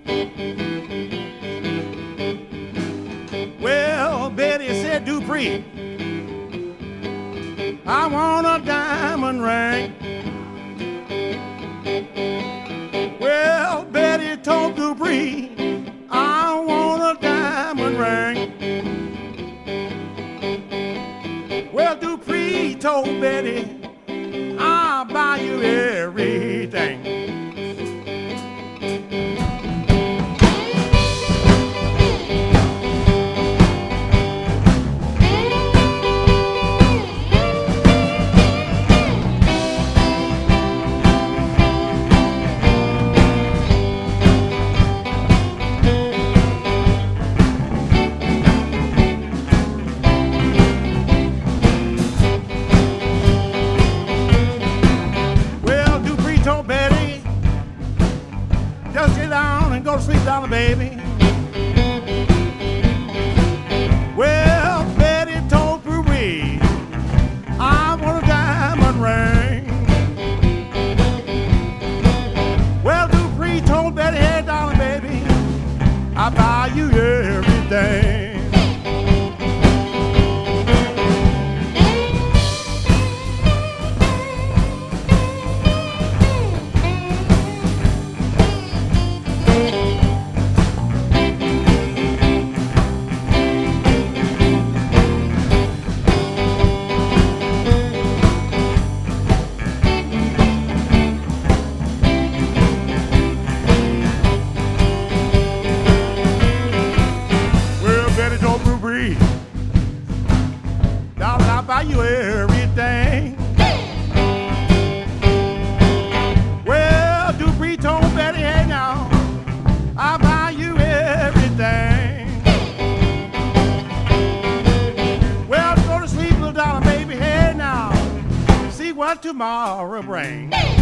Well, Betty said, Dupree, I want a diamond ring. Well, Betty told Dupree, I want a diamond ring. Well, Dupree told Betty, I'll buy you everything. Just get down and go to sleep, darling, baby. Well, Betty told Dupree, I want a diamond ring. Well, Dupree told Betty, hey, darling, baby, I'll buy you everything. Darling, I'll buy you everything. Well, Dupree told Betty, hey now, I'll buy you everything. Well, go to sleep, little darling, baby, hey now, see what tomorrow brings.